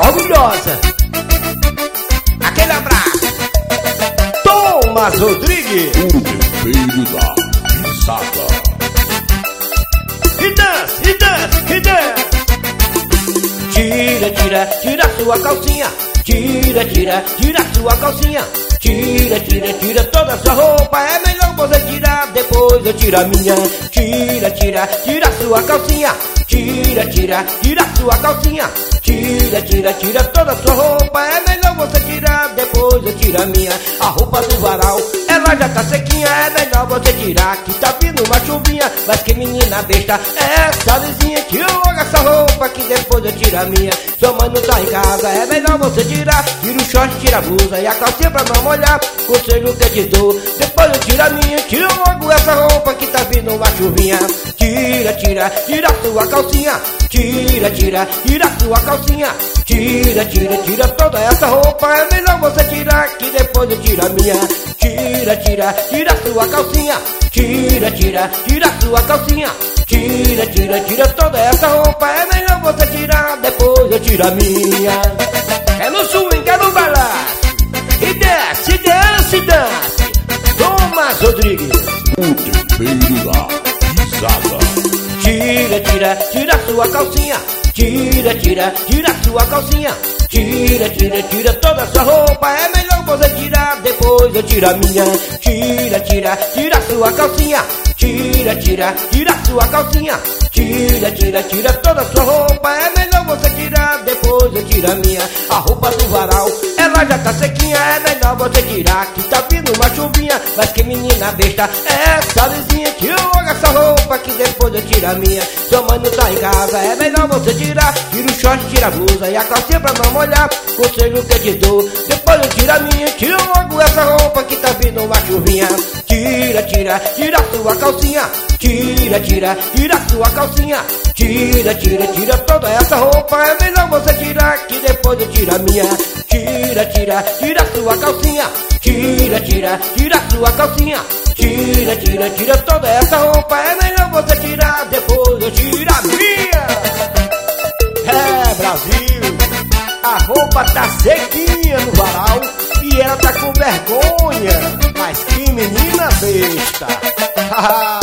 orgulhosa. Aquele abraço. Thomas Rodrigues, o tempero da pisada. E dança, e dança, e dança. Tira, tira, tira sua calcinha. Tira, tira, tira sua calcinha. Tira, tira, tira toda sua roupa. É melhor você tirar, depois eu tiro a minha. Tira, tira, tira sua calcinha. Tira, tira, tira sua calcinha. Tira, tira, tira toda sua roupa. É melhor você tirar, depois eu tiro a minha. A roupa do varal, ela já tá sequinha. É melhor você tirar, que tá vindo uma chuvinha. Mas que menina besta, é essa vizinha. Tira logo essa roupa, que depois eu tiro a minha. Sua mãe não tá em casa, é melhor você tirar. Tira o short, tira a blusa e a calcinha pra não molhar. Conselho que eu te dou, depois eu tiro a minha. Tira logo essa roupa, que tá vindo uma chuvinha. Tira, tira, tira sua calcinha. Tira, tira, tira sua calcinha. Tira, tira, tira toda essa roupa. É melhor você tirar, que depois eu tiro a minha. Tira, tira, tira sua calcinha. Tira, tira, tira sua calcinha. Tira, tira, tira toda essa roupa. É melhor você tirar, depois eu tiro a minha. É no swing, é no balanço. E desce, desce, desce. Thomas Rodrigues, o tempero da pisada. Tira, tira, tira sua calcinha. Tira, tira, tira sua calcinha. Tira, tira, tira toda sua roupa. É melhor você tirar, depois eu tiro a minha. Tira, tira, tira sua calcinha. Tira, tira, tira sua calcinha. Tira, tira, tira toda sua roupa. É melhor você tirar, depois eu tiro a minha. A roupa do varal, ela já tá sequinha. É melhor você tirar, que tá vindo uma chuvinha. Mas que menina besta, é essa vizinha. Tira logo essa roupa, que depois eu tiro a minha. Sua mãe não tá em casa, é melhor você tirar. Tira o short, tira a blusa e a calcinha pra não molhar. Conselho que eu te dou, depois eu tiro a minha. Tira logo essa roupa, que tá vindo uma chuvinha. Tira, tira, tira sua calcinha. Tira, tira, tira sua calcinha. Tira, tira, tira toda essa roupa. É melhor você tirar, que depois eu tiro a minha. Tira, tira, tira sua calcinha. Tira, tira, tira sua calcinha. Tira, tira, tira toda essa roupa. É melhor você tirar, depois eu tiro a minha. É, Brasil, a roupa tá sequinha no varal e ela tá com vergonha. Mas que menina besta.